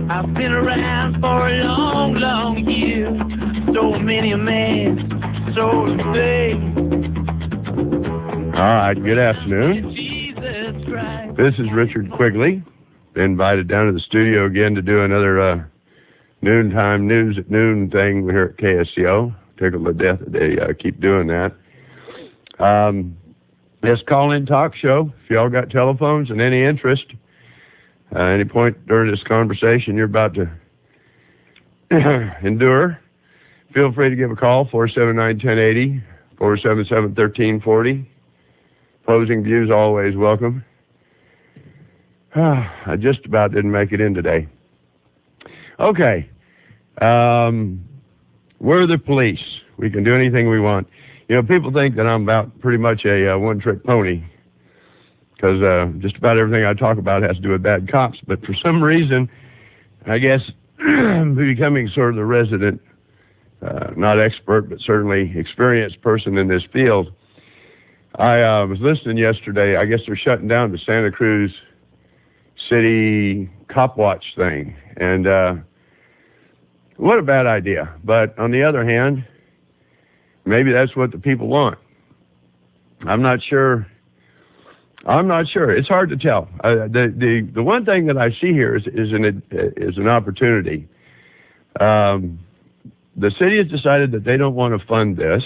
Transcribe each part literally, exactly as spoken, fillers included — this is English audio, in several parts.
I've been around for a long, long year. So many a man, so to say. All right, good afternoon. This is Richard Quigley. Been invited down to the studio again to do another uh, noontime news at noon thing here at K S C O. Tickle to death that they uh, keep doing that. Um, this call-in talk show, if y'all got telephones and any interest, uh, any point during this conversation you're about to endure, feel free to give a call, four seven nine, one oh eight oh, four seven seven, one three four oh. Opposing views always welcome. I just about didn't make it in today. Okay. Um, we're the police. We can do anything we want. You know, people think that I'm about pretty much a uh, one-trick pony because uh, just about everything I talk about has to do with bad cops. But for some reason, I guess becoming sort of the resident, uh, not expert, but certainly experienced person in this field, I uh, was listening yesterday. I guess they're shutting down the Santa Cruz City Cop Watch thing. And uh, what a bad idea. But on the other hand, maybe that's what the people want. I'm not sure. I'm not sure. It's hard to tell. Uh, the, the, the one thing that I see here is, is, an, is an opportunity. Um, the city has decided that they don't want to fund this.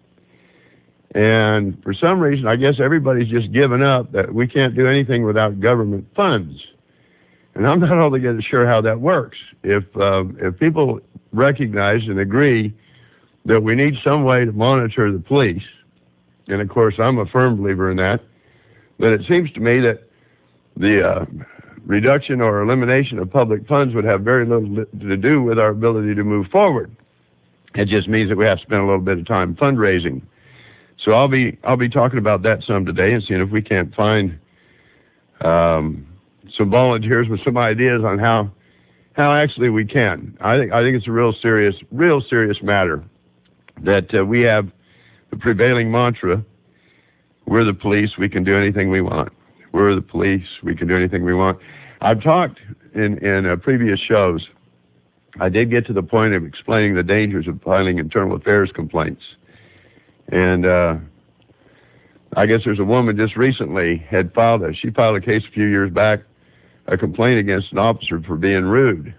And for some reason, I guess everybody's just given up that we can't do anything without government funds. And I'm not altogether sure how that works. If um, if people recognize and agree that we need some way to monitor the police, and of course I'm a firm believer in that, then it seems to me that the uh, reduction or elimination of public funds would have very little to do with our ability to move forward. It just means that we have to spend a little bit of time fundraising. So I'll be I'll be talking about that some today and seeing if we can't find um, some volunteers with some ideas on how how actually we can. I think I think it's a real serious real serious matter that uh, we have the prevailing mantra: we're the police, we can do anything we want. We're the police, we can do anything we want. I've talked in in uh, previous shows. I did get to the point of explaining the dangers of filing internal affairs complaints. And uh, I guess there's a woman just recently had filed a, she filed a case a few years back, a complaint against an officer for being rude.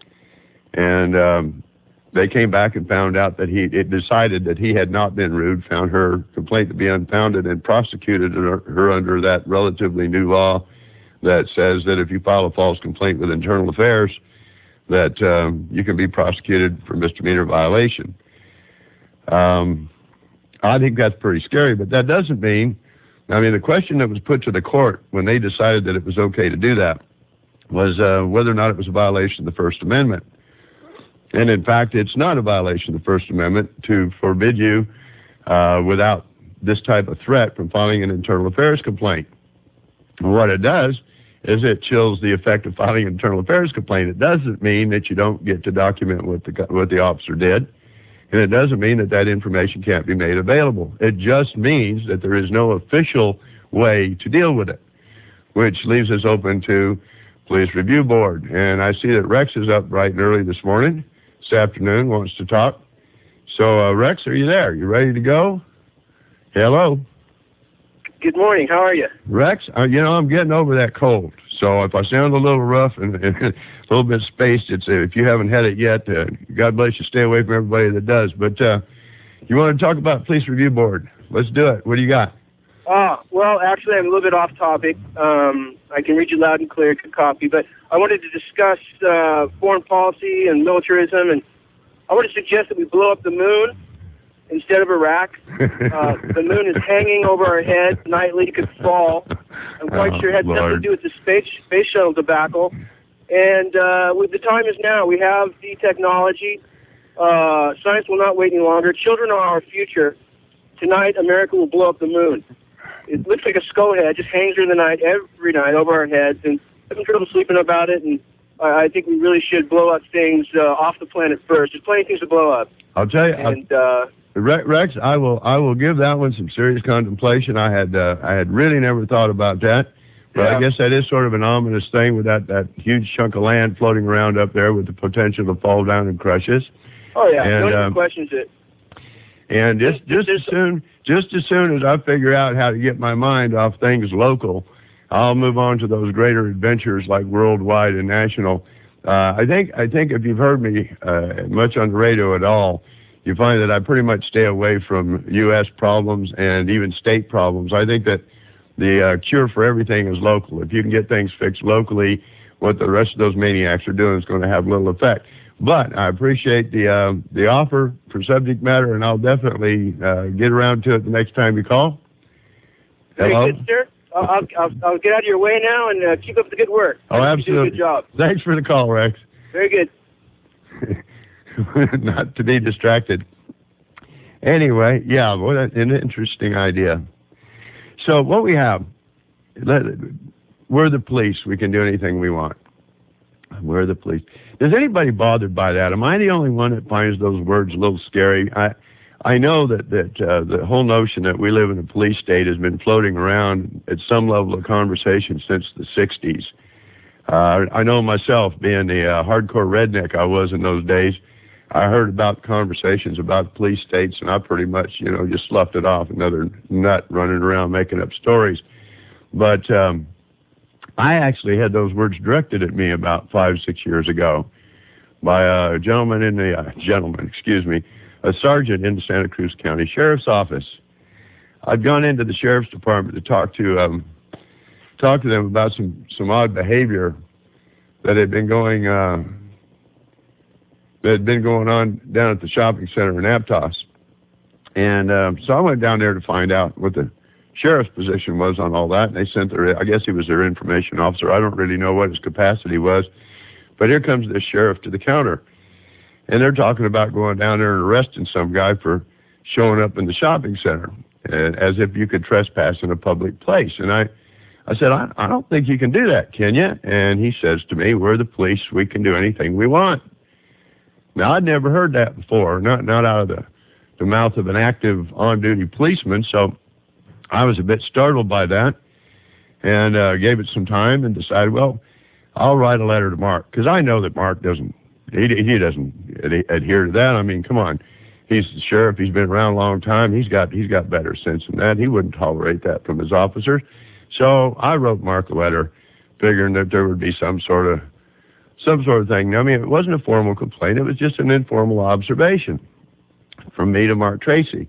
And um, they came back and found out that he, it decided that he had not been rude, found her complaint to be unfounded, and prosecuted her, her under that relatively new law that says that if you file a false complaint with internal affairs, that um, you can be prosecuted for misdemeanor violation. Um, I think that's pretty scary, but that doesn't mean, I mean, the question that was put to the court when they decided that it was okay to do that was uh, whether or not it was a violation of the First Amendment. And in fact, it's not a violation of the First Amendment to forbid you uh, without this type of threat from filing an internal affairs complaint. And what it does is it chills the effect of filing an internal affairs complaint. It doesn't mean that you don't get to document what the, what the officer did. And it doesn't mean that that information can't be made available. It just means that there is no official way to deal with it, which leaves us open to Police Review Board. And I see that Rex is up bright and early this morning, this afternoon, wants to talk. So, uh, Rex, are you there? You ready to go? Hello? Good morning. How are you? Rex, uh, you know, I'm getting over that cold. So if I sound a little rough and, and a little bit spaced, it's uh, if you haven't had it yet, uh, God bless you, stay away from everybody that does. But uh, you want to talk about Police Review Board? Let's do it. What do you got? Uh, well, actually, I'm a little bit off topic. Um, I can read you loud and clear, good copy. But I wanted to discuss uh, foreign policy and militarism, and I want to suggest that we blow up the moon instead of Iraq. Uh, the moon is hanging over our heads nightly. It could fall. I'm quite oh, sure it had Lord. something to do with the space space shuttle debacle. And uh, with the time is now. We have the technology. Uh, science will not wait any longer. Children are our future. Tonight, America will blow up the moon. It looks like a skull head. Just hangs during the night, every night, over our heads. And I'm having trouble sleeping about it. And I think we really should blow up things uh, off the planet first. There's plenty of things to blow up. I'll tell you. And uh, Rex, I will I will give that one some serious contemplation. I had uh, I had really never thought about that. But Yeah. I guess that is sort of an ominous thing with that, that huge chunk of land floating around up there with the potential to fall down and crush us. Oh yeah, And, no one um, questions it. And just just as soon just as soon as I figure out how to get my mind off things local, I'll move on to those greater adventures like worldwide and national. Uh, I think I think if you've heard me uh, much on the radio at all, you find that I pretty much stay away from U S problems and even state problems. I think that the uh, cure for everything is local. If you can get things fixed locally, what the rest of those maniacs are doing is going to have little effect. But I appreciate the uh, the offer for subject matter, and I'll definitely uh, get around to it the next time you call. Very Hello? good, sir. I'll, I'll, I'll, I'll get out of your way now and uh, keep up the good work. Oh, I think you do a absolutely. good job. Thanks for the call, Rex. Very good. Not to be distracted. Anyway, yeah, what an interesting idea. So what we have, let, we're the police. We can do anything we want. We're the police. Is anybody bothered by that? Am I the only one that finds those words a little scary? I I know that, that uh, the whole notion that we live in a police state has been floating around at some level of conversation since the sixties. Uh, I know myself, being the uh, hardcore redneck I was in those days, I heard about conversations about police states, and I pretty much, you know, just sloughed it off, another nut running around making up stories. But um, I actually had those words directed at me about five, six years ago by a gentleman in the, uh, gentleman, excuse me, a sergeant in the Santa Cruz County Sheriff's Office. I'd gone into the Sheriff's Department to talk to um, talk to them about some, some odd behavior that had been going uh, that had been going on down at the shopping center in Aptos. And uh, so I went down there to find out what the sheriff's position was on all that, and they sent their, I guess he was their information officer. I don't really know what his capacity was, but here comes this sheriff to the counter, and they're talking about going down there and arresting some guy for showing up in the shopping center, uh, as if you could trespass in a public place. And I, I said, I, I don't think you can do that, can you? And he says to me, we're the police, we can do anything we want. Now, I'd never heard that before, not not out of the, the mouth of an active on-duty policeman, so I was a bit startled by that, and uh, gave it some time and decided, well, I'll write a letter to Mark, because I know that Mark doesn't, he, he doesn't ad- adhere to that. I mean, come on, he's the sheriff, he's been around a long time, he's got he's got better sense than that. He wouldn't tolerate that from his officers. So I wrote Mark a letter, figuring that there would be some sort of some sort of thing. I mean, it wasn't a formal complaint, it was just an informal observation from me to Mark Tracy.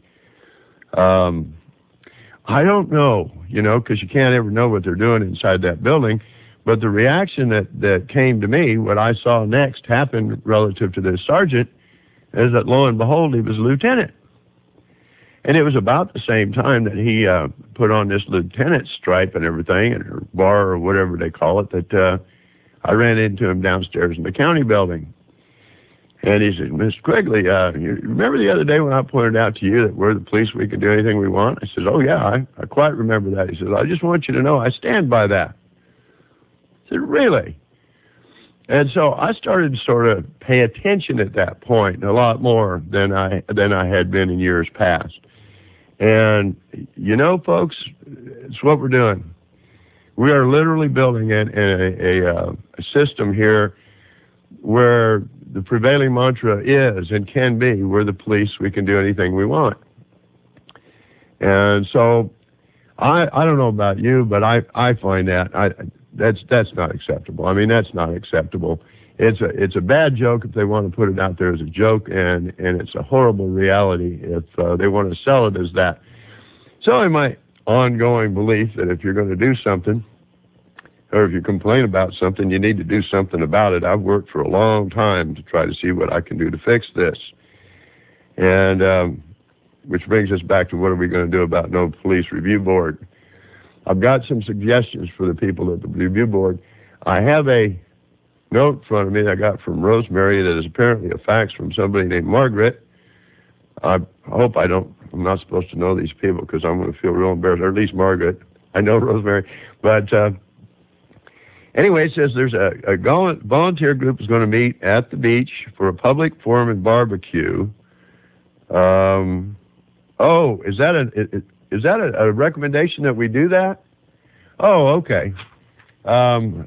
Um, I don't know, you know, because you can't ever know what they're doing inside that building. But the reaction that, that came to me, what I saw next happen relative to this sergeant, is that lo and behold, he was a lieutenant. And it was about the same time that he uh, put on this lieutenant stripe and everything, and or bar or whatever they call it, that uh, I ran into him downstairs in the county building. And he said, Mister Quigley, uh, you remember the other day when I pointed out to you that we're the police, we can do anything we want? I said, oh, yeah, I, I quite remember that. He says, I just want you to know I stand by that. I said, really? And so I started to sort of pay attention at that point, a lot more than I than I had been in years past. And, you know, folks, it's what we're doing. We are literally building a, a, a, a system here where the prevailing mantra is and can be, we're the police, we can do anything we want. And so I I don't know about you, but I, I find that I that's that's not acceptable. I mean, that's not acceptable. It's a it's a bad joke if they want to put it out there as a joke, and, and it's a horrible reality if uh, they want to sell it as that. So in my ongoing belief that if you're going to do something, or if you complain about something, you need to do something about it. I've worked for a long time to try to see what I can do to fix this. And um, which brings us back to what are we going to do about no police review board. I've got some suggestions for the people at the review board. I have a note in front of me that I got from Rosemary that is apparently a fax from somebody named Margaret. I hope I don't, I'm not supposed to know these people because I'm going to feel real embarrassed, or at least Margaret. I know Rosemary. But uh, anyway, it says there's a, a volunteer group is going to meet at the beach for a public forum and barbecue. Um, oh, is that a, is that a, a recommendation that we do that? Oh, okay. Um,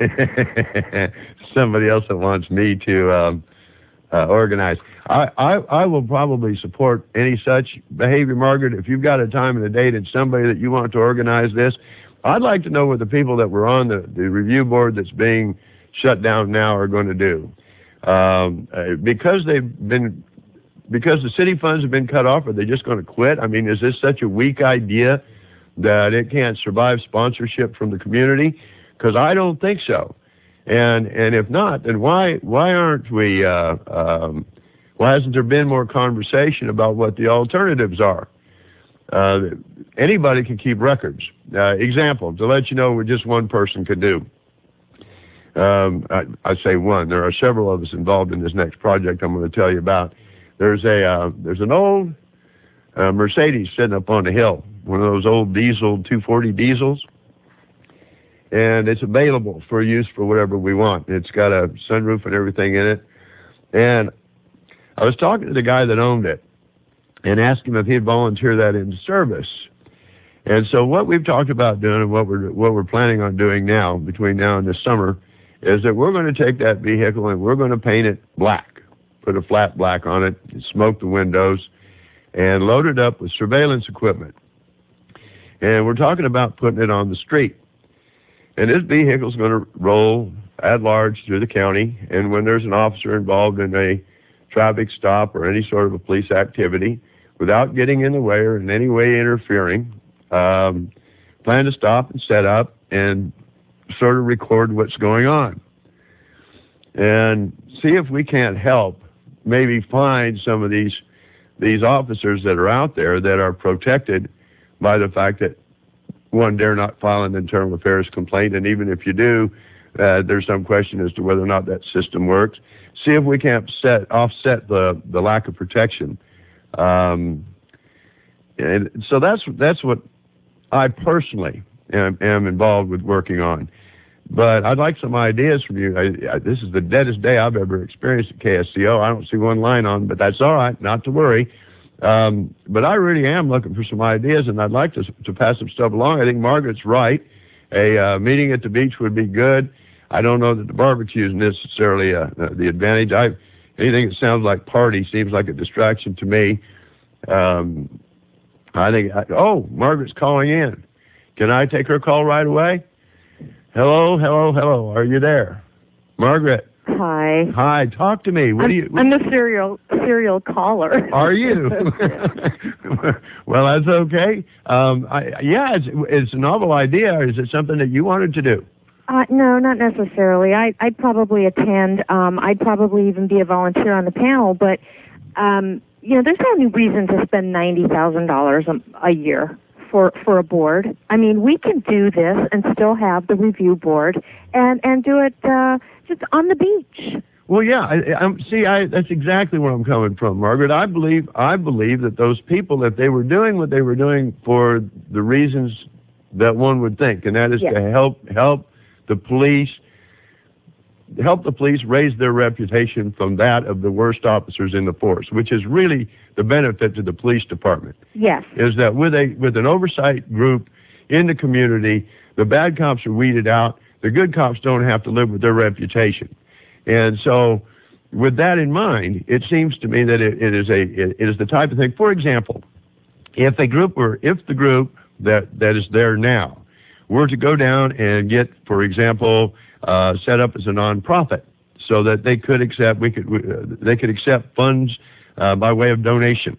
somebody else that wants me to um, uh, organize. I, I, I will probably support any such behavior, Margaret. If you've got a time and a date and somebody that you want to organize this, I'd like to know what the people that were on the, the review board that's being shut down now are going to do. Um, uh, because they've been, because the city funds have been cut off, are they just going to quit? I mean, is this such a weak idea that it can't survive sponsorship from the community? Because I don't think so. And and if not, then why why aren't we? Uh, um, why hasn't there been more conversation about what the alternatives are? Uh, anybody can keep records. Uh, example, to let you know what just one person could do. Um, I, I say one. There are several of us involved in this next project I'm going to tell you about. There's a uh, there's an old uh, Mercedes sitting up on the hill, one of those old diesel two forty diesels. And it's available for use for whatever we want. It's got a sunroof and everything in it. And I was talking to the guy that owned it and asked him if he'd volunteer that into service. And so what we've talked about doing and what we're, what we're planning on doing now, between now and this summer, is that we're going to take that vehicle and we're going to paint it black, put a flat black on it, and smoke the windows, and load it up with surveillance equipment. And we're talking about putting it on the street. And this vehicle is going to roll at large through the county, and when there's an officer involved in a traffic stop or any sort of a police activity, without getting in the way or in any way interfering, um, plan to stop and set up and sort of record what's going on. And see if we can't help maybe find some of these, these officers that are out there that are protected by the fact that, one, dare not file an internal affairs complaint, and even if you do, uh, there's some question as to whether or not that system works. See if we can't set, offset the, the lack of protection. Um, and so that's, that's what I personally am, am involved with working on. But I'd like some ideas from you. I, I, this is the deadest day I've ever experienced at K S C O. I don't see one line on, but that's all right, not to worry. Um, but I really am looking for some ideas, and I'd like to, to pass some stuff along. I think Margaret's right. A uh, meeting at the beach would be good. I don't know that the barbecue is necessarily uh, the advantage. I, anything that sounds like party seems like a distraction to me. Um, I think, I, oh, Margaret's calling in. Can I take her call right away? Hello, hello, hello. Are you there? Margaret. Hi. Hi, talk to me. What I'm, do you? What, I'm a serial serial caller. Are you? Well, that's okay. Um, I, yeah, it's, it's a novel idea. Is it something that you wanted to do? Uh, no, not necessarily. I, I'd probably attend. Um, I'd probably even be a volunteer on the panel. But um, you know, there's no any reason to spend ninety thousand dollars a year for for a board. I mean, we can do this and still have the review board and and do it. Uh, Just on the beach. Well, yeah. I, I'm, see, I, that's exactly where I'm coming from, Margaret. I believe, I believe that those people, if they were doing what they were doing for the reasons that one would think, and that is yes. to help help the police, help the police raise their reputation from that of the worst officers in the force, which is really the benefit to the police department. Yes. Is that with a with an oversight group in the community, the bad cops are weeded out. The good cops don't have to live with their reputation. And so with that in mind, it seems to me that it, it is a it is the type of thing. For example, if a group were if the group that, that is there now were to go down and get, for example, uh, set up as a nonprofit so that they could accept we could uh, they could accept funds uh, by way of donation.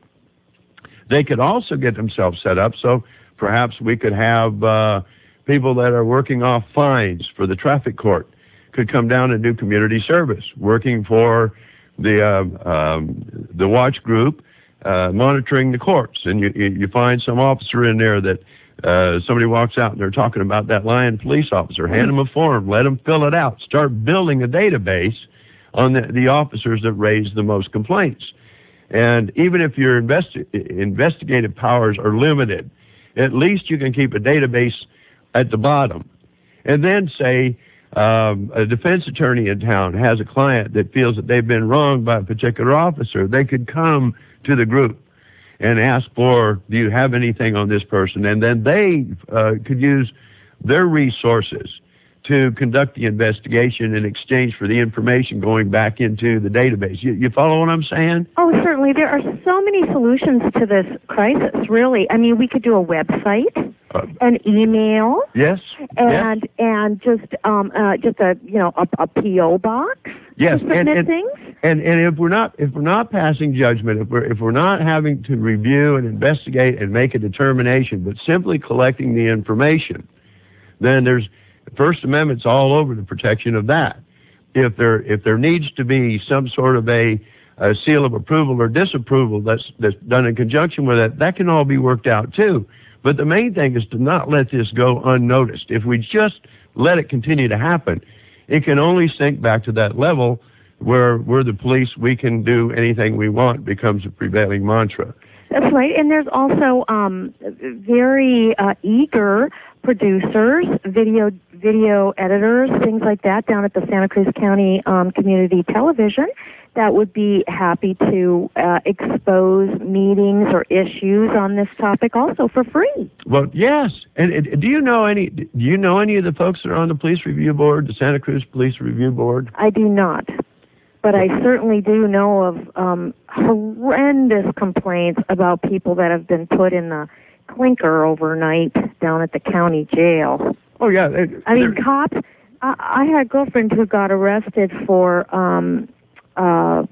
They could also get themselves set up so perhaps we could have uh, people that are working off fines for the traffic court could come down and do community service, working for the uh, um, the watch group, uh, monitoring the courts. And you, you find some officer in there that uh, somebody walks out and they're talking about that lying police officer. Hand them a form, let them fill it out. Start building a database on the, the officers that raise the most complaints. And even if your investi- investigative powers are limited, at least you can keep a database at the bottom. And then say um, a defense attorney in town has a client that feels that they've been wronged by a particular officer. They could come to the group and ask for, do you have anything on this person? And then they uh, could use their resources to conduct the investigation in exchange for the information going back into the database. You, you follow what I'm saying? Oh, certainly. There are so many solutions to this crisis, really. I mean, we could do a website, uh, an email. Yes. And yes. and just um uh, just a you know a, a P O box. Yes. To submit and, and, things. And and if we're not if we're not passing judgment, if we're if we're not having to review and investigate and make a determination, but simply collecting the information, then there's First Amendment's all over the protection of that. If there if there needs to be some sort of a, a seal of approval or disapproval that's that's done in conjunction with it, that can all be worked out too. But the main thing is to not let this go unnoticed. If we just let it continue to happen, it can only sink back to that level where we're the police, we can do anything we want becomes a prevailing mantra. That's right. And there's also um, very uh, eager producers, video video editors, things like that down at the Santa Cruz County um, Community Television that would be happy to uh, expose meetings or issues on this topic also for free. Well, yes. And, and do you know any do you know any of the folks that are on the Police Review Board, the Santa Cruz Police Review Board? I do not. But I certainly do know of um, horrendous complaints about people that have been put in the clinker overnight down at the county jail. Oh, yeah. I mean, cops, I, I had a girlfriend who got arrested for um, uh,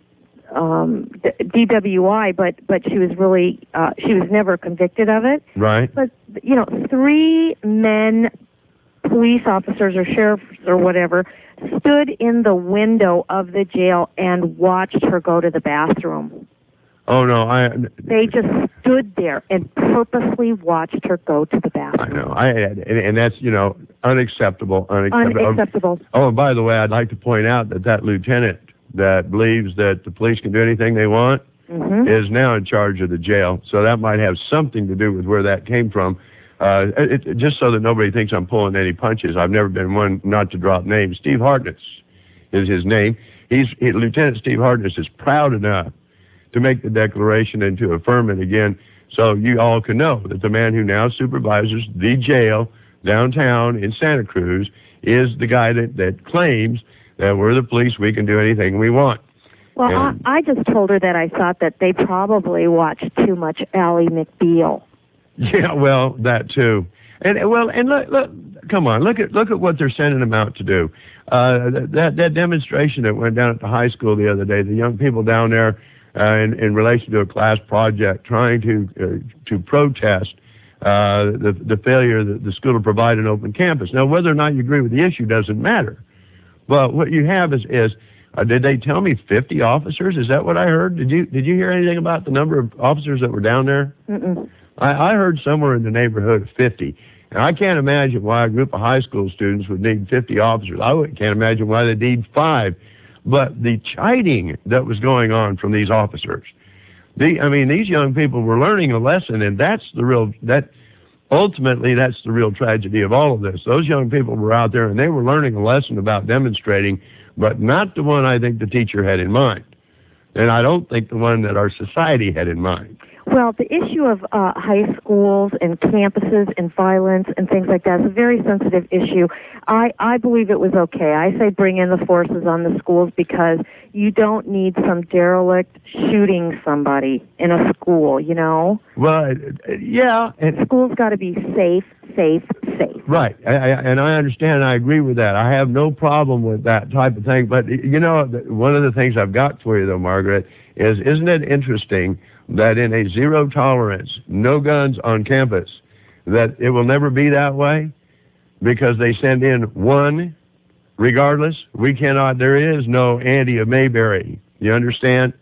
um, D W I, but, but she was really, uh, she was never convicted of it. Right. But, you know, three men, police officers or sheriffs or whatever, stood in the window of the jail and watched her go to the bathroom. Oh, no, I... They just stood there and purposely watched her go to the bathroom. I know, I and, and that's, you know, unacceptable, unacceptable. Unacceptable. Oh, and by the way, I'd like to point out that that lieutenant that believes that the police can do anything they want mm-hmm. is now in charge of the jail, so that might have something to do with where that came from. Uh, it, it, just so that nobody thinks I'm pulling any punches, I've never been one not to drop names. Steve Hartnett is his name. He's he, Lieutenant Steve Hartnett is proud enough to make the declaration and to affirm it again, so you all can know that the man who now supervises the jail downtown in Santa Cruz is the guy that, that claims that we're the police, we can do anything we want. Well, I, I just told her that I thought that they probably watched too much Ally McBeal. Yeah, well, that too. And well, and look, look, come on, look at look at what they're sending them out to do. Uh, that that demonstration that went down at the high school the other day, the young people down there uh, in, in relation to a class project trying to uh, to protest uh, the the failure that the school to provide an open campus. Now, whether or not you agree with the issue doesn't matter. But what you have is is uh, did they tell me fifty officers? Is that what I heard? Did you did you hear anything about the number of officers that were down there? Mm-mm. I, I heard somewhere in the neighborhood of fifty. And I can't imagine why a group of high school students would need fifty officers. I can't imagine why they need five. But the chiding that was going on from these officers, the, I mean, these young people were learning a lesson, and that's the real, that ultimately that's the real tragedy of all of this. Those young people were out there, and they were learning a lesson about demonstrating, but not the one I think the teacher had in mind. And I don't think the one that our society had in mind. Well, the issue of uh, high schools and campuses and violence and things like that is a very sensitive issue. I, I believe it was okay. I say bring in the forces on the schools because you don't need some derelict shooting somebody in a school, you know? Well, yeah. And schools got to be safe, safe, safe. Right, I, I, and I understand, I agree with that. I have no problem with that type of thing. But, you know, one of the things I've got for you, though, Margaret, is isn't it interesting that in a zero tolerance, no guns on campus, that it will never be that way because they send in one regardless? We cannot, there is no Andy of Mayberry, you understand?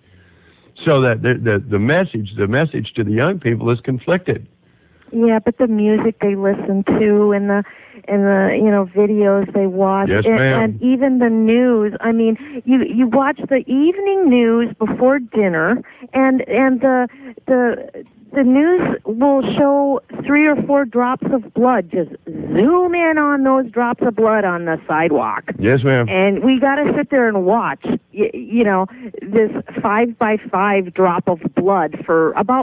So that the, the, the message, the message to the young people is conflicted. Yeah, but the music they listen to and the and the you know videos they watch yes, and, ma'am. and even the news. I mean, you you watch the evening news before dinner, and and the the the news will show three or four drops of blood. Just zoom in on those drops of blood on the sidewalk. Yes, ma'am. And we got to sit there and watch. You, you know, this five by five drop of blood for about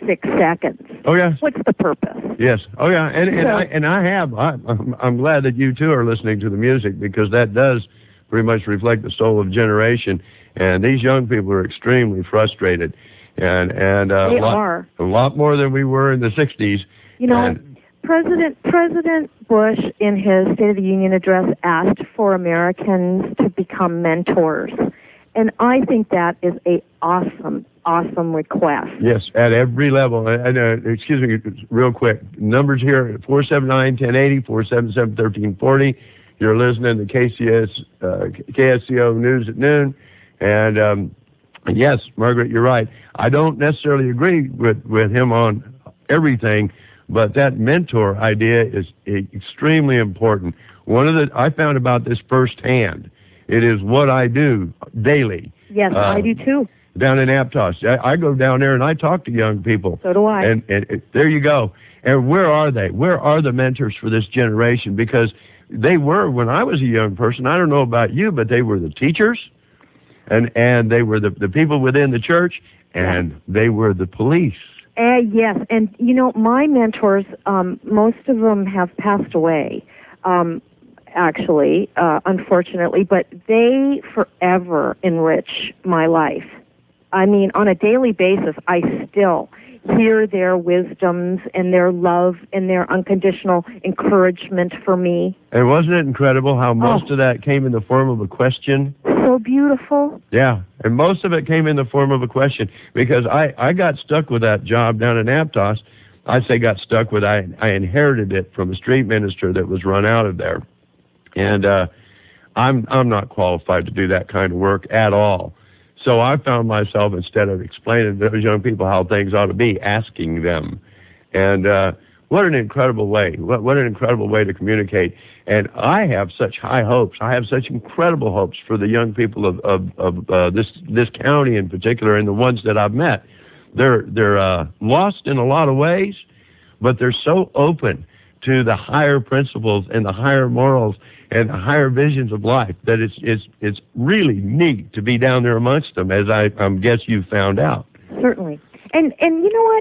six seconds. Oh, yeah. What's the purpose? Yes. Oh, yeah. And, and, So- I, and I have. I, I'm, I'm glad that you, too, are listening to the music, because that does pretty much reflect the soul of generation. And these young people are extremely frustrated. And, and uh, They a, lot, are. a lot more than we were in the sixties. You know, And- President President Bush, in his State of the Union address, asked for Americans to become mentors. And I think that is a awesome, awesome request. Yes, at every level. And, uh, excuse me, real quick. Numbers here, four seven nine, one oh eight oh, four seven seven, one three four oh. You're listening to K C S, uh, K S C O News at Noon. And, um, yes, Margaret, you're right. I don't necessarily agree with, with him on everything, but that mentor idea is extremely important. One of the, I found about this firsthand. It is what I do daily. Yes, Uh, I do too. Down in Aptos. I, I go down there and I talk to young people. So do I. And, and, and there you go. And where are they? Where are the mentors for this generation? Because they were, when I was a young person, I don't know about you, but they were the teachers, and, and they were the, the people within the church, and yeah. they were the police. Uh, yes, and you know, my mentors, um, most of them have passed away, um, actually, uh, unfortunately, but they forever enrich my life. I mean, on a daily basis, I still hear their wisdoms and their love and their unconditional encouragement for me. And wasn't it incredible how most Oh. of that came in the form of a question? So beautiful. Yeah, and most of it came in the form of a question, because I, I got stuck with that job down in Aptos. I say got stuck with, I, I inherited it from a street minister that was run out of there. And uh, I'm, I'm not qualified to do that kind of work at all. So I found myself, instead of explaining to those young people how things ought to be, asking them. And uh, what an incredible way. What, what an incredible way to communicate. And I have such high hopes. I have such incredible hopes for the young people of, of, of uh, this this county in particular, and the ones that I've met. They're, they're uh, lost in a lot of ways, but they're so open to the higher principles and the higher morals and the higher visions of life that it's it's it's really neat to be down there amongst them, as I um, guess you found out. Certainly. And and you know what?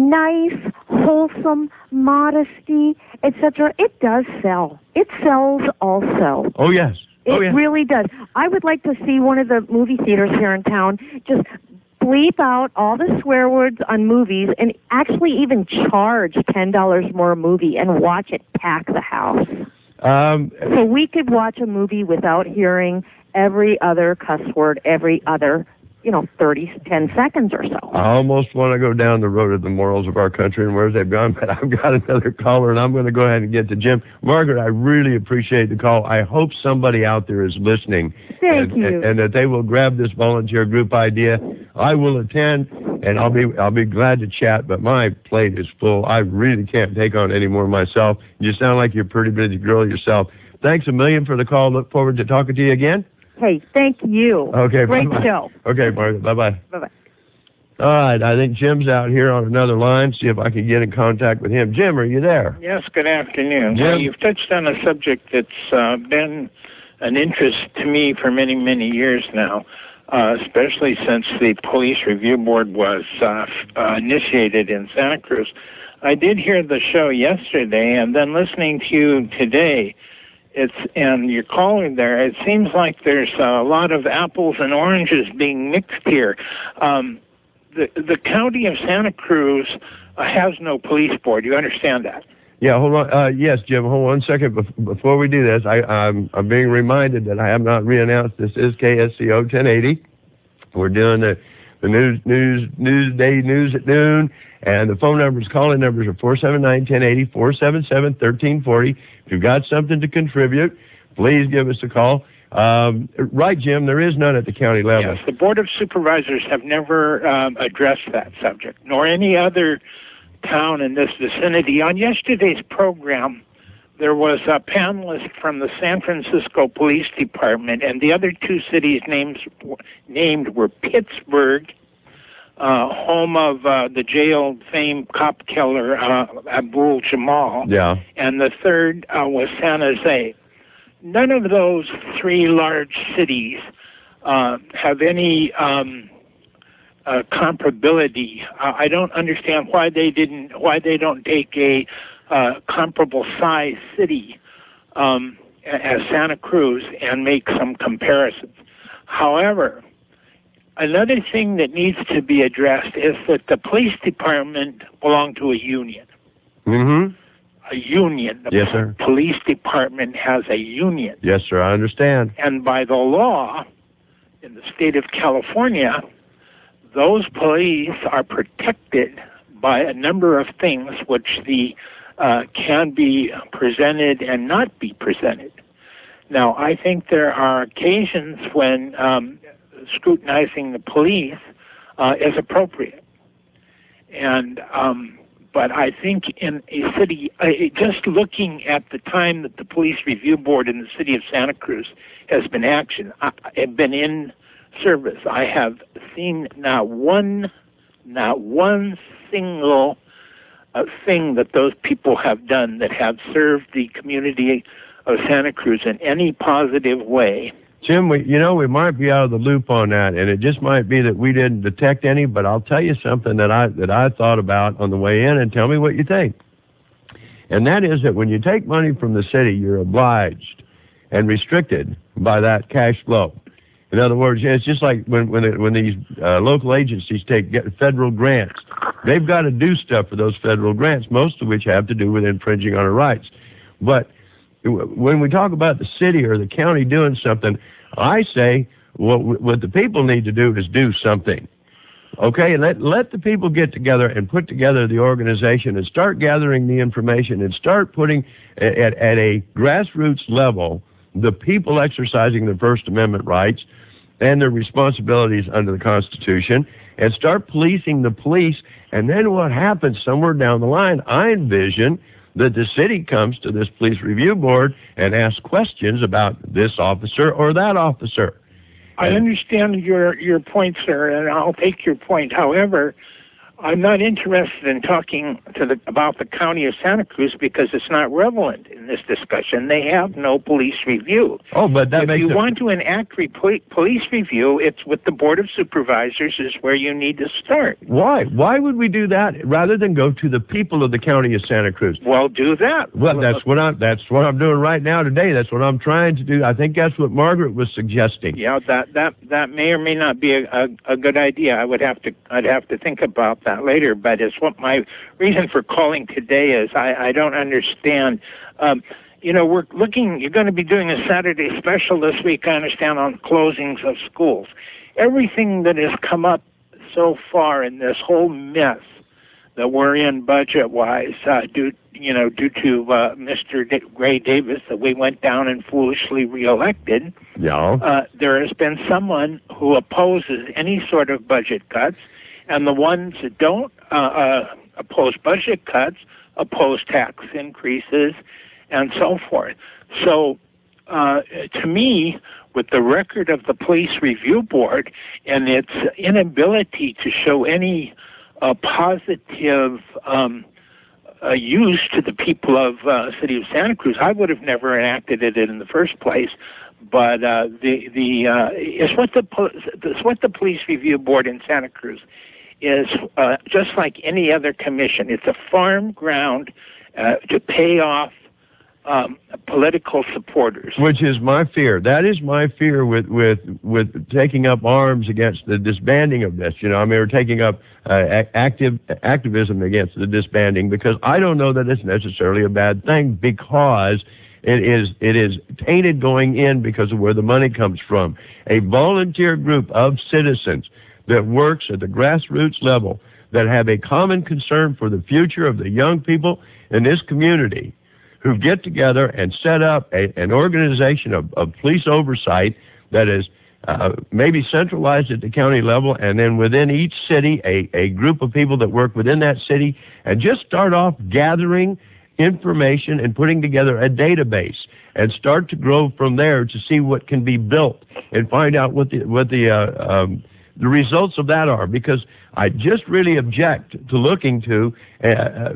Nice, wholesome, modesty, et cetera. It does sell. It sells also. Oh, yes. It oh, yeah. really does. I would like to see one of the movie theaters here in town just bleep out all the swear words on movies and actually even charge ten dollars more a movie and watch it pack the house. Um, so we could watch a movie without hearing every other cuss word, every other, you know, thirty, ten seconds or so. I almost want to go down the road of the morals of our country and where's they've gone, but I've got another caller, and I'm going to go ahead and get to Jim. Margaret, I really appreciate the call. I hope somebody out there is listening. Thank and, you. And, and that they will grab this volunteer group idea. I will attend, and I'll be I'll be glad to chat, but my plate is full. I really can't take on any more myself. You sound like you're a pretty busy girl yourself. Thanks a million for the call. Look forward to talking to you again. Hey, thank you. Okay, Great bye-bye. show. Okay, Margaret, bye-bye. Bye-bye. All right, I think Jim's out here on another line. See if I can get in contact with him. Jim, are you there? Yes, good afternoon. Jim? Well, you've touched on a subject that's uh, been an interest to me for many, many years now, uh, especially since the Police Review Board was uh, uh, initiated in Santa Cruz. I did hear the show yesterday, and then listening to you today, it's and your calling there, it seems like there's a lot of apples and oranges being mixed here. Um, the the county of Santa Cruz uh, has no police board. You understand that? Yeah, hold on. Uh, yes, Jim, hold on one second. Bef- before we do this, I, I'm, I'm being reminded that I have not re-announced this is K S C O ten eighty. We're doing the, the news, news, news day news at noon, and the phone numbers, calling numbers are four seven nine, one oh eight oh, four seven seven, one three four oh. If you've got something to contribute, please give us a call. Um, right, Jim, there is none at the county level. Yes, the Board of Supervisors have never um, addressed that subject, nor any other town in this vicinity. On yesterday's program, there was a panelist from the San Francisco Police Department, and the other two cities names named were Pittsburgh, uh, home of uh, the jailed famed cop killer uh, Abdul Jamal, Yeah. and the third uh, was San Jose. None of those three large cities uh, have any um, uh, comparability. Uh, I don't understand why they didn't, why they don't take a uh, comparable size city um, as Santa Cruz and make some comparisons. However, another thing that needs to be addressed is that the police department belonged to a union. Mm-hmm. A union. The yes, sir. Police department has a union. Yes, sir, I understand. And by the law, in the state of California, those police are protected by a number of things which the uh, can be presented and not be presented. Now, I think there are occasions when um, scrutinizing the police uh, is appropriate. And, um, but I think in a city, uh, just looking at the time that the Police Review Board in the city of Santa Cruz has been action, I, have been in service, I have seen not one, not one single uh, thing that those people have done that have served the community of Santa Cruz in any positive way. Jim, we, you know, we might be out of the loop on that, and it just might be that we didn't detect any, but I'll tell you something that I that I thought about on the way in, and tell me what you think. And that is that when you take money from the city, you're obliged and restricted by that cash flow. In other words, it's just like when when, it, when these uh, local agencies take get federal grants. They've got to do stuff for those federal grants, most of which have to do with infringing on our rights. But when we talk about the city or the county doing something, I say what what the people need to do is do something. Okay, and let let the people get together and put together the organization and start gathering the information and start putting at, at a grassroots level the people exercising their First Amendment rights and their responsibilities under the Constitution, and start policing the police. And then what happens somewhere down the line, I envision that the city comes to this police review board and asks questions about this officer or that officer. I understand your, your point, sir, and I'll take your point. However, I'm not interested in talking to the, about the county of Santa Cruz because it's not relevant in this discussion. They have no police review. Oh, but that if makes you it... want to enact re- police review, it's with the Board of Supervisors is where you need to start. Why? Why would we do that rather than go to the people of the county of Santa Cruz? Well, do that. Well, that's what I'm. That's what I'm doing right now today. That's what I'm trying to do. I think that's what Margaret was suggesting. Yeah, that that that may or may not be a, a, a good idea. I would have to. I'd have to think about that later. But it's what my reason for calling today is. I, I don't understand. Um, you know, we're looking. You're going to be doing a Saturday special this week, I understand, on closings of schools. Everything that has come up so far in this whole mess that we're in budget-wise, uh, due you know, due to uh, Mister D- Gray Davis, that we went down and foolishly reelected. Yeah. Uh, there has been someone who opposes any sort of budget cuts. And the ones that don't uh, uh, oppose budget cuts, oppose tax increases, and so forth. So, uh, to me, with the record of the Police Review Board and its inability to show any uh, positive um, uh, use to the people of uh, City of Santa Cruz, I would have never enacted it in the first place. But uh, the the uh, it's what the it's what the Police Review Board in Santa Cruz is uh, just like any other commission. It's a farm ground uh, to pay off um, political supporters. Which is my fear. That is my fear with with with taking up arms against the disbanding of this. You know, I mean, we're taking up uh, active activism against the disbanding, because I don't know that it's necessarily a bad thing, because it is it is tainted going in because of where the money comes from. A volunteer group of citizens that works at the grassroots level, that have a common concern for the future of the young people in this community, who get together and set up a, an organization of, of police oversight that is uh, maybe centralized at the county level, and then within each city, a, a group of people that work within that city, and just start off gathering information and putting together a database, and start to grow from there to see what can be built and find out what the what the uh, um, the results of that are. Because I just really object to looking to uh, uh,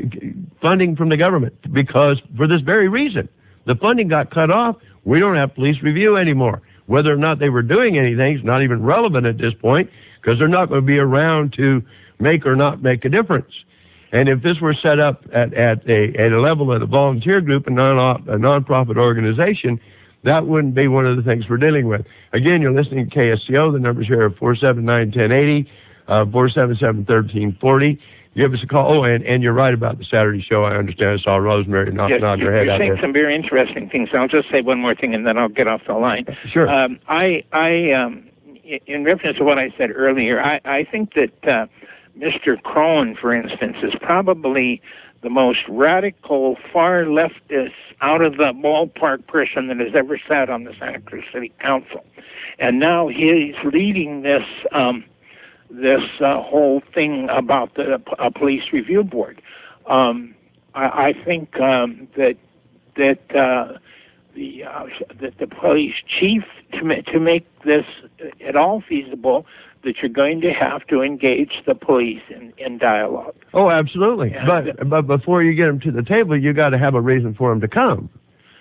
funding from the government, because for this very reason, the funding got cut off. We don't have police review anymore. Whether or not they were doing anything is not even relevant at this point, because they're not going to be around to make or not make a difference. And if this were set up at, at, a, at a level of a volunteer group, a, non, a non-profit organization, that wouldn't be one of the things we're dealing with. Again, you're listening to K S C O. The numbers here are four seven nine, one oh eight zero, uh, four seven seven, one three four zero. Give us a call. Oh, and, and you're right about the Saturday show. I understand. I saw Rosemary not yes, nodding her head you're out saying there. Some very interesting things. I'll just say one more thing, and then I'll get off the line. Sure. Um, I, I, um, in reference to what I said earlier, I, I think that uh, Mister Crone, for instance, is probably the most radical, far leftist, out of the ballpark person that has ever sat on the Santa Cruz City Council, and now he's leading this. Um, this uh, whole thing about the uh, police review board. Um, I, I think um, that that uh, the uh, that the police chief, to, ma- to make this at all feasible, that you're going to have to engage the police in, in dialogue. Oh, absolutely. And, but but before you get them to the table, you got to have a reason for them to come.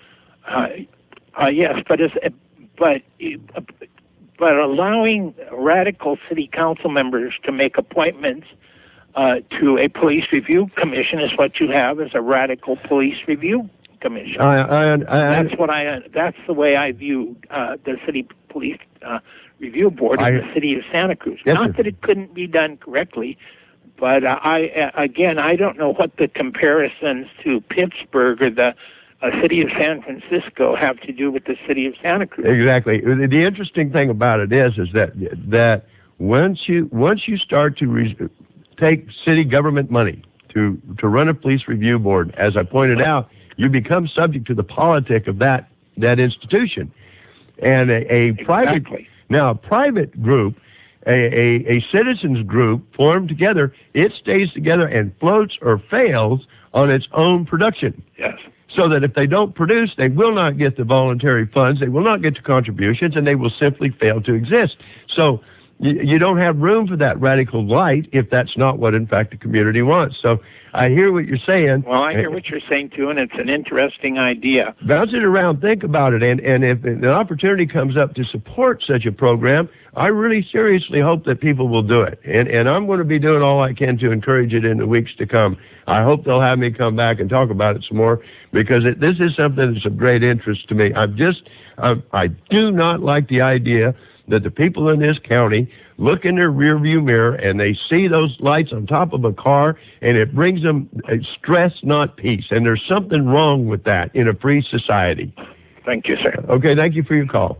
Uh, uh, yes, but it's, but. Uh, But allowing radical city council members to make appointments uh, to a police review commission is what you have as a radical police review commission. I, I, I, that's what I. That's the way I view uh, the city police uh, review board I, in the city of Santa Cruz. Yes, Not sir. that it couldn't be done correctly, but uh, I uh, again I don't know what the comparisons to Pittsburgh or the a city of San Francisco have to do with the city of Santa Cruz. Exactly. The interesting thing about it is, is that that once you once you start to re- take city government money to to run a police review board, as I pointed out, you become subject to the politic of that that institution, and a, a exactly. private now a private group. A, a, a citizens group formed together, it stays together and floats or fails on its own production. Yes. So that if they don't produce, they will not get the voluntary funds, they will not get the contributions, and they will simply fail to exist. So you, you don't have room for that radical light if that's not what, in fact, the community wants. So I hear what you're saying. Well, I hear what you're saying, too, and it's an interesting idea. Bounce it around, think about it, and, and if an opportunity comes up to support such a program, I really seriously hope that people will do it. And, and I'm going to be doing all I can to encourage it in the weeks to come. I hope they'll have me come back and talk about it some more, because it, this is something that's of great interest to me. I'm just, I, I do not like the idea that the people in this county look in their rearview mirror and they see those lights on top of a car, and it brings them stress, not peace. And there's something wrong with that in a free society. Thank you, sir. Okay, thank you for your call.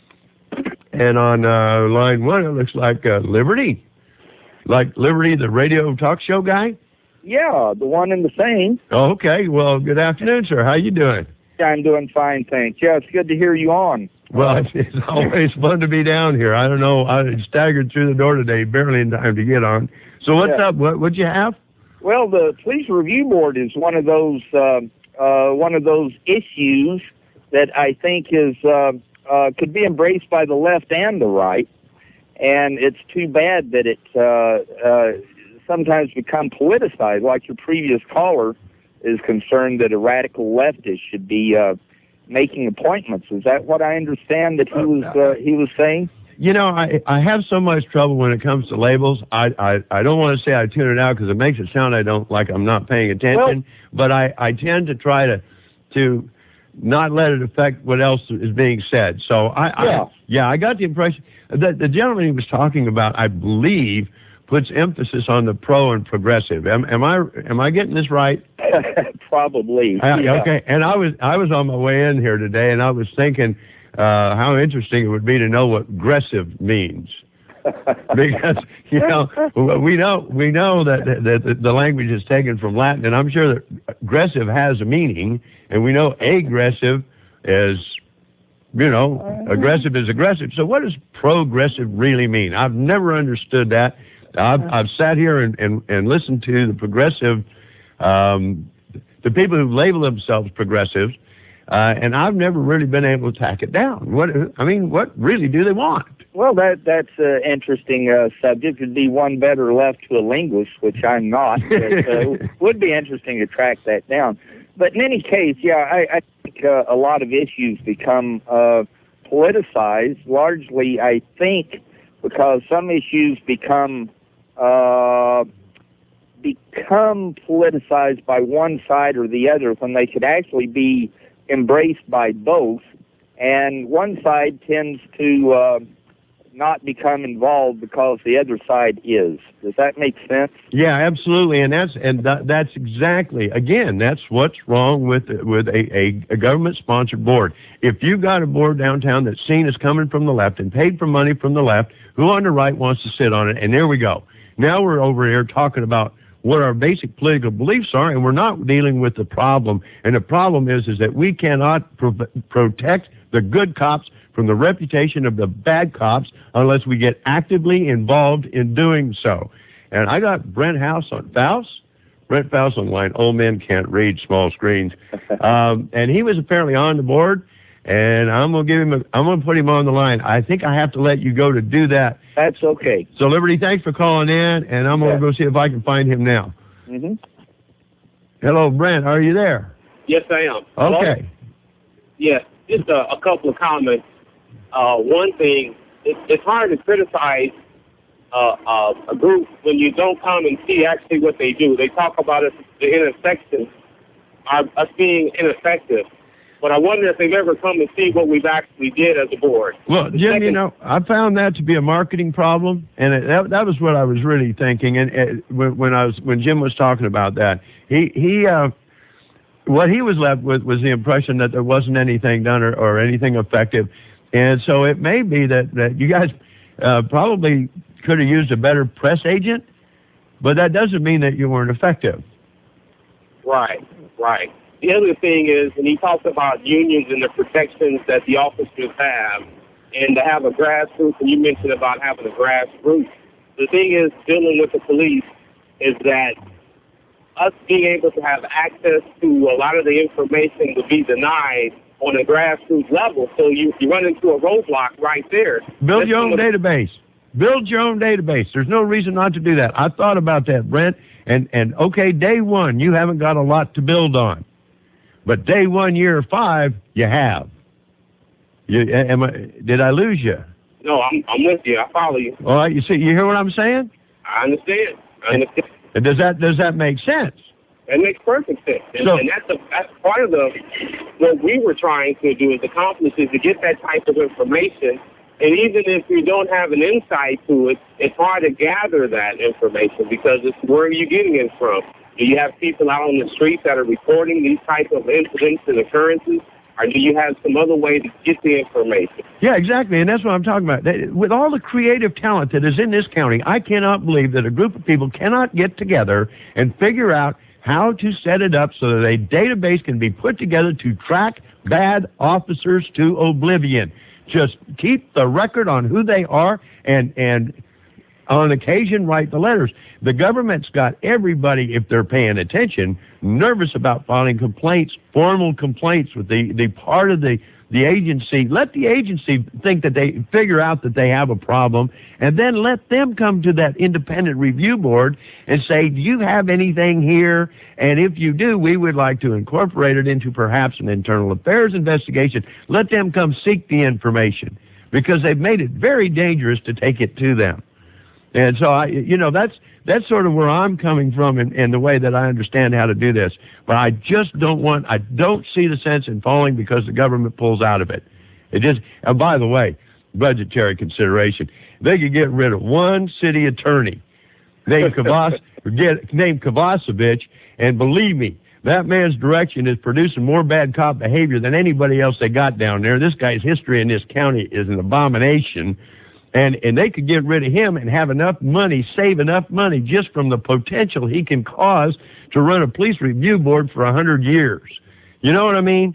And on uh, line one, it looks like uh, Liberty. Like Liberty, the radio talk show guy? Yeah, the one and the same. Oh, okay. Well, good afternoon, sir. How you doing? I'm doing fine, thanks. Yeah, it's good to hear you on. Well, it's, it's always fun to be down here. I don't know. I staggered through the door today, barely in time to get on. So what's Yeah. up? What what'd you have? Well, the police review board is one of those uh, uh, one of those issues that I think is uh, uh, could be embraced by the left and the right, and it's too bad that it uh, uh, sometimes become politicized. Like your previous caller is concerned that a radical leftist should be uh, making appointments. Is that what I understand that he was uh, he was saying? You know, I I have so much trouble when it comes to labels. I I, I don't want to say I tune it out because it makes it sound I don't like I'm not paying attention. Well, but I, I tend to try to to not let it affect what else is being said. So I Yeah. I, yeah I got the impression that the gentleman he was talking about, I believe, puts emphasis on the pro and progressive. Am, am I am I getting this right? Probably. I, yeah. Okay. And I was I was on my way in here today, and I was thinking uh, how interesting it would be to know what aggressive means. Because you know we know we know that, that, that the language is taken from Latin, and I'm sure that aggressive has a meaning, and we know aggressive is, you know, aggressive is aggressive. So what does progressive really mean? I've never understood that. I've, I've sat here and, and, and listened to the progressive, um, the people who label themselves progressives, uh, and I've never really been able to tack it down. What I mean, what really do they want? Well, that that's an interesting uh, subject. It'd be one better left to a linguist, which I'm not. But, uh, would be interesting to track that down. But in any case, yeah, I, I think uh, a lot of issues become uh, politicized, largely, I think, because some issues become uh, become politicized by one side or the other when they could actually be embraced by both. And one side tends to uh, not become involved because the other side is. Does that make sense? Yeah, absolutely, and that's and th- that's exactly again that's what's wrong with with a, a, a government-sponsored board. If you've got a board downtown that's seen as coming from the left and paid for money from the left, who on the right wants to sit on it? And there we go. Now we're over here talking about what our basic political beliefs are, and we're not dealing with the problem. And the problem is is that we cannot pro- protect the good cops from the reputation of the bad cops unless we get actively involved in doing so. And I got Brent House on Faust. Brent Faust on the line. Old men can't read small screens. Um, and he was apparently on the board, and I'm gonna give him. A, I'm gonna put him on the line. I think I have to let you go to do that. That's okay. So Liberty, thanks for calling in, and I'm gonna yeah. go see if I can find him now. Mm-hmm. Hello, Brent. Are you there? Yes, I am. Okay. Hello? Yes, just a, a couple of comments. Uh, one thing, it, it's hard to criticize uh, uh, a group when you don't come and see actually what they do. They talk about us, the ineffective, our, us being ineffective. But I wonder if they've ever come and see what we've actually did as a board. Well, the Jim, second, you know, I found that to be a marketing problem, and it, that, that was what I was really thinking. And uh, when, when I was when Jim was talking about that, he he uh, what he was left with was the impression that there wasn't anything done or, or anything effective. And so it may be that, that you guys uh, probably could have used a better press agent, but that doesn't mean that you weren't effective. Right, right. The other thing is, and he talks about unions and the protections that the officers have, and to have a grassroots, and you mentioned about having a grassroots. The thing is, dealing with the police is that us being able to have access to a lot of the information would be denied on a grassroots level, so you, you run into a roadblock right there. Build That's your own of, database. Build your own database. There's no reason not to do that. I thought about that, Brent, and, and okay, day one, you haven't got a lot to build on. But day one, year five, you have. You, am I, did I lose you? No, I'm, I'm with you. I follow you. All right, you see, you hear what I'm saying? I understand. I understand. And does that, does that make sense? That makes perfect sense. And, so, and that's, a, that's part of the what we were trying to do as accomplish is to get that type of information. And even if you don't have an insight to it, it's hard to gather that information because it's where are you getting it from? Do you have people out on the streets that are reporting these type of incidents and occurrences? Or do you have some other way to get the information? Yeah, exactly, and that's what I'm talking about. With all the creative talent that is in this county, I cannot believe that a group of people cannot get together and figure out how to set it up so that a database can be put together to track bad officers to oblivion. Just keep the record on who they are and and on occasion write the letters. The government's got everybody, if they're paying attention, nervous about filing complaints, formal complaints with the, the part of the, the agency. Let the agency think that they figure out that they have a problem, and then let them come to that independent review board and say, do you have anything here? And if you do, we would like to incorporate it into perhaps an internal affairs investigation. Let them come seek the information because they've made it very dangerous to take it to them. And so, I, you know, that's that's sort of where I'm coming from in, in the way that I understand how to do this. But I just don't want, I don't see the sense in falling because the government pulls out of it. It just, and by the way, budgetary consideration, they could get rid of one city attorney named Kavas, get, named Kovacevic, and believe me, that man's direction is producing more bad cop behavior than anybody else they got down there. This guy's history in this county is an abomination. And and they could get rid of him and have enough money, save enough money just from the potential he can cause to run a police review board for a hundred years. You know what I mean?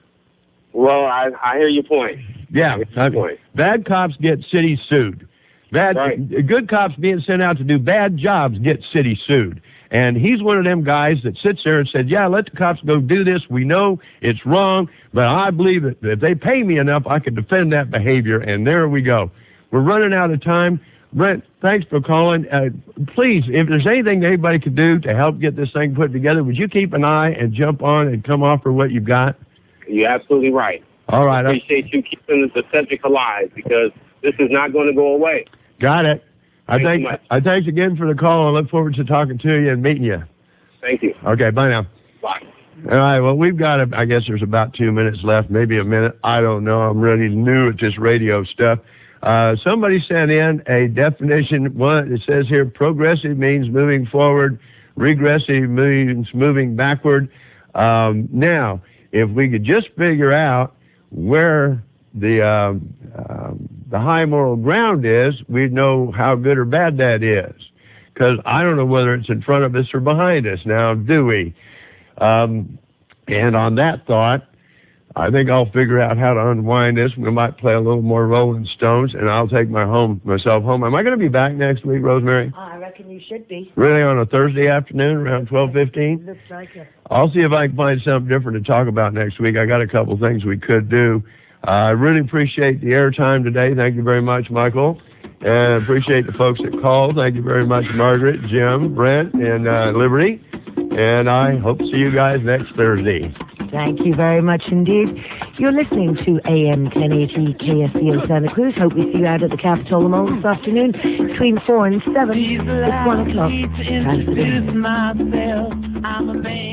Well, I, I hear your point. Yeah. I hear your point. Bad cops get cities sued. Bad, right. Good cops being sent out to do bad jobs get cities sued. And he's one of them guys that sits there and said, yeah, let the cops go do this. We know it's wrong, but I believe that if they pay me enough, I can defend that behavior. And there we go. We're running out of time. Brent, thanks for calling. Uh, please, if there's anything that anybody could do to help get this thing put together, would you keep an eye and jump on and come offer what you've got? You're absolutely right. All right. I appreciate you keeping the subject alive because this is not going to go away. Got it. I Thank thank you much. I thanks again for the call. I look forward to talking to you and meeting you. Thank you. Okay, bye now. Bye. All right, well, we've got, a, I guess there's about two minutes left, maybe a minute. I don't know. I'm really new at this radio stuff. Uh, somebody sent in a definition. One, it says here, progressive means moving forward. Regressive means moving backward. Um, now, if we could just figure out where the um, um, the high moral ground is, we'd know how good or bad that is. Because I don't know whether it's in front of us or behind us now, do we? Um, and on that thought, I think I'll figure out how to unwind this. We might play a little more Rolling Stones, and I'll take my home myself home. Am I going to be back next week, Rosemary? Oh, I reckon you should be. Really, on a Thursday afternoon around twelve fifteen? Looks like it. I'll see if I can find something different to talk about next week. I got a couple things we could do. Uh, I really appreciate the airtime today. Thank you very much, Michael. And appreciate the folks that called. Thank you very much, Margaret, Jim, Brent, and uh, Liberty. And I hope to see you guys next Thursday. Thank you very much indeed. You're listening to A M ten eighty K S C O Santa Cruz. Hope we see you out at the Capitol Mall this afternoon between four and seven. It's one o'clock. Time for dinner.